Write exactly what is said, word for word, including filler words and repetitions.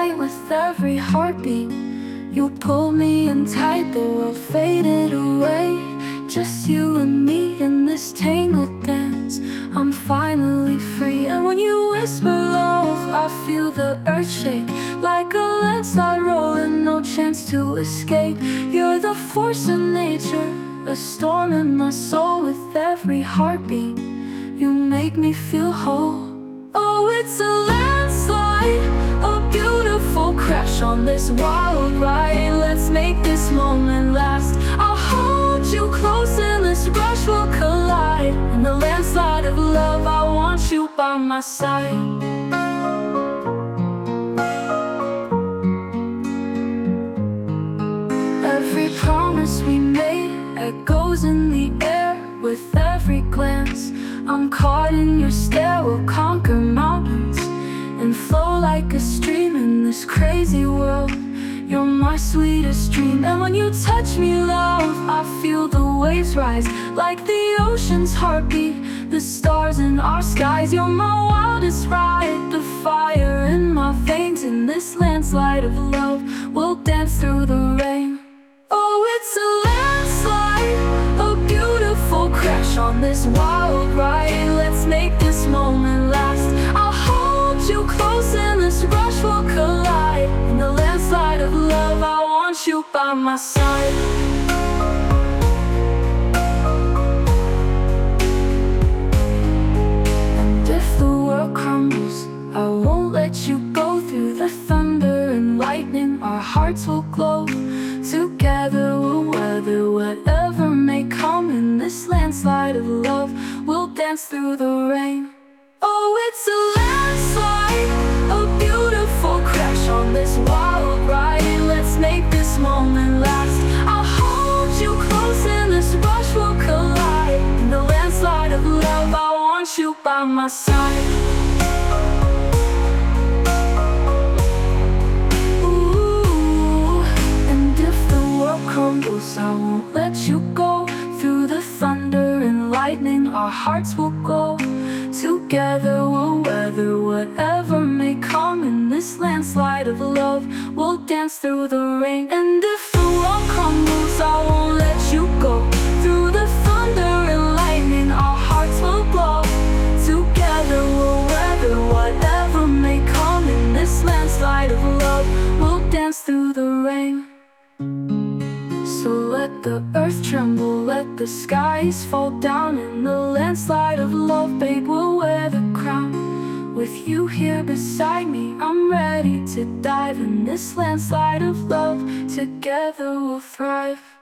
light with every heartbeat. You pulled me in tight, the world faded away. Just you and me in this tangled dance. I'm finally free, and when you whisper love, I feel the earth shake. Like a landslide rolling, no chance to escape. You're the force of nature, a storm in my soul with every heartbeat. You make me feel whole. Oh, it's a landslide, a beautiful crash on this wild ride. Let's make this moment last. I'll hold you close and this rush will collide. In the landslide of love, I want you by my side. Every promise we made echoes in the air. With every glance, I'm caught in your stare. We'll conquer mountains and flow like a stream in this crazy world. You're my sweetest dream, and when you touch me, love, I feel the waves rise like the ocean's heartbeat, the stars in our skies. You're my wildest ride, the fire in my veins. In this landslide of love, we'll dance through the rain. Oh, it's a landslide, a beautiful crash on this wild ride. Let's make this moment last. I'll hold you close and this rush will collide. In the landslide of love, I want you by my side. And if the world crumbles, I won't let you go. Through the thunder and lightning, our hearts will glow. Together we'll weather whatever may come. In this landslide of love, we'll dance through the rain. Oh, it's a landslide, a beautiful crash on this wild ride. Let's make this moment last. I'll hold you close and this rush will collide. In the landslide of love, I want you by my side. I won't let you go. Through the thunder and lightning, our hearts will go. Together we'll weather whatever may come. In this landslide of love, we'll dance through the rain. And if the world crumbles, I won't let you go. Through the thunder and lightning, our hearts will glow. Together we'll weather whatever may come. In this landslide of love, we'll dance through the rain. So let the earth tremble, let the skies fall down. In the landslide of love, babe, we'll wear the crown. With you here beside me, I'm ready to dive. In this landslide of love, together we'll thrive.